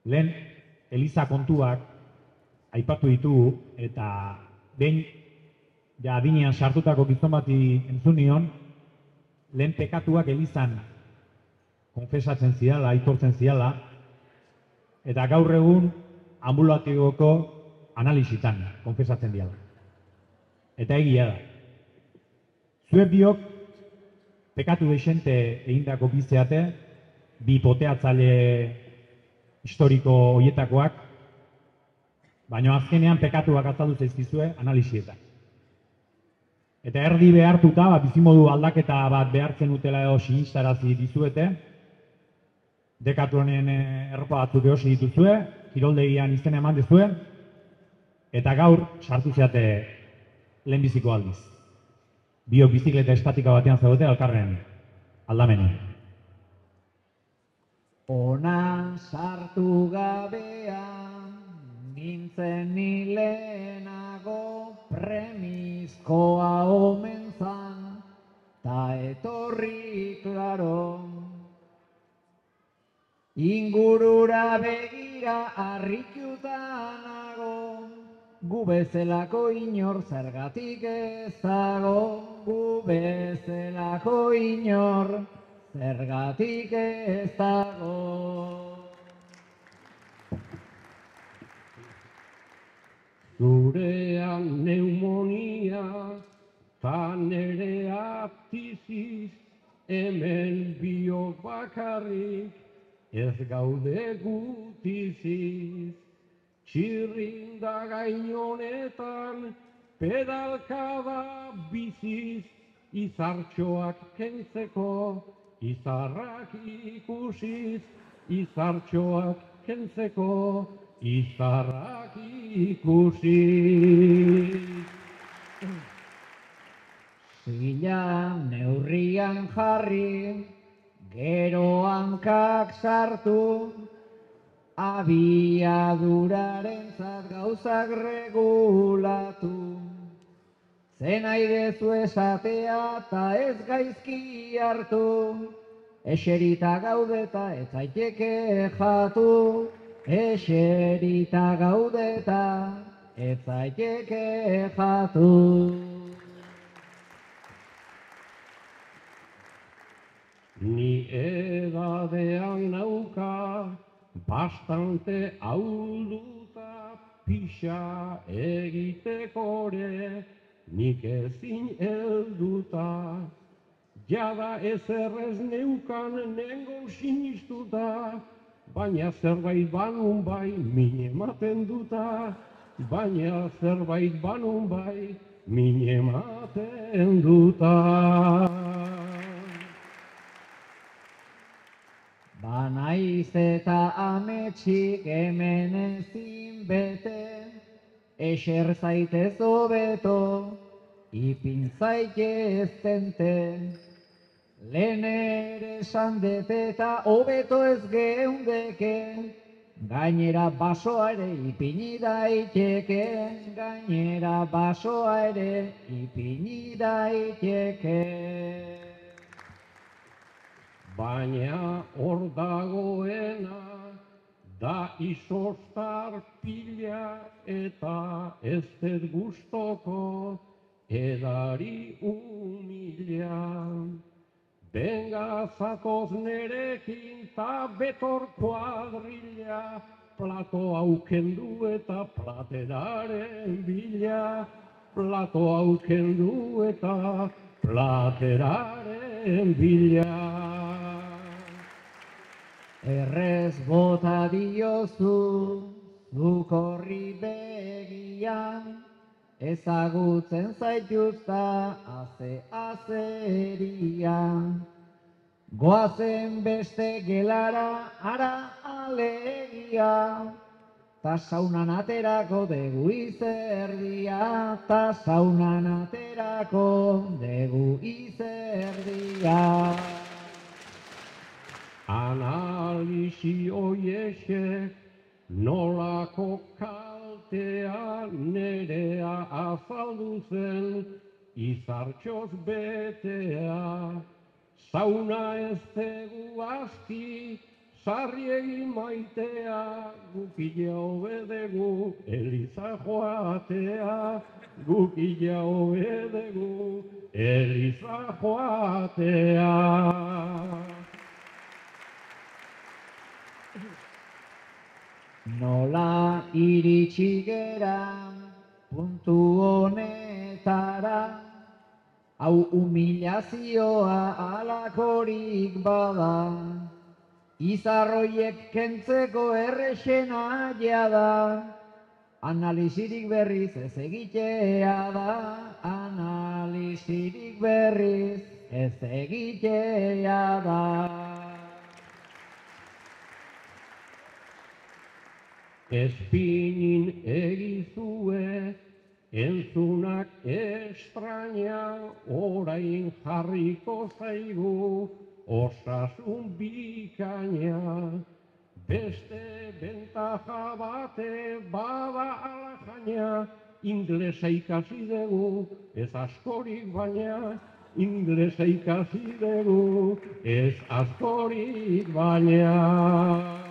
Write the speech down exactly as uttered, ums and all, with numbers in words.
lehen eliza kontuak aipatu ditugu, eta behin ja adinean sartutako gizon bati entzun nion, lehen pekatuak elizan konfesatzen zidala, aitortzen zidala, eta gaur egun ambulatiboko analisitan konfesatzen diala. Eta egia da. Zuek biok pekatu desente egindako bizeate, bi poteatzaile historiko hoietakoak, baina azkenean pekatuak azaldu zaizkizue analisietan. Eta erdi behartuta, bizimodu aldaketa bat behartzen utela edo sinistarazi dizuete, Dekatronen erropa batzuk erosi dituzue, kiroldegian izena eman dezue, eta gaur sartu zeate lehenbiziko aldiz. Biok bizikleta estatika batean zaudete alkarren aldamenean. Ona sartu gabean, nintzen ni lehenago, premizkoa omen zan, ta etorri klaro. Ingurura begira harrituta nago, gu bezalako inor zergatik ez dago, gu bezalako inor zergatik ez dago. Zurean pneumonia, ta nerea ptiziz, hemen biok bakarrik, ez gaude gutiziz. Txirrinda gainonetan, pedalkada biziz, izartxoak kentzeko, izarrak ikusiz, izartxoak kentzeko, izarrak ikusiz. Zila neurrian jarri, gero hankak sartu, abiaduraren zat gauzak regulatu. Zen aidezu esatea eta ez gaizki hartu, eserita gaudeta ez zaiteke jatu, eserita gaudeta ez zaiteke jatu. Ni edadean nauka, bastante ahulduta, pixa egitekore, nik ezin helduta. Jada ezerrez neukan nengon sinistuta, baina zerbait banun bai min ematen duta, baina zerbait banun bai min ematen duta. Banaiz eta ametsik hemen ezin bete, eser zaitez hobeto, ipin zaitez tente. Lehen ere esan dete eta hobeto ez geundeke, gainera basoa ere ipini daiteke, gainera basoa ere ipini daiteke. Baina hor dagoena da izostar pila eta ez dut gustoko edari humila. Benga zatoz nerekin ta betor kuadrilla, plato aukendu eta plateraren bila, plato aukendu eta plateraren bila. Errez bota diozu, zuk horri begian, ezagutzen zaituzta aze azerian. Goazen beste gelara ara alegia, ta saunan aterako degu izerdia, ta saunan aterako degu izerdia. Analisi hoiexek nolako kaltea nerea azaldu zen izartxoz betea. Sauna ez tegu aski, sarriegi maitea, gukila obedegu, Eliza joatea, gukila obedegu, Eliza joatea. Nola iritsi gera puntu honetara, hau humilazioa alakorik bada, izarroiek kentzeko errexena jada, analizirik berriz ez egitea da, analizirik berriz ez egitea da. Espinin egizue, entzunak estraña, orain jarriko zaigu, osasun bikaina. Beste bentaja bate bada alajaina, inglesa ikasi dugu, ez askorik baina, inglesa ikasi dugu, ez askorik baina.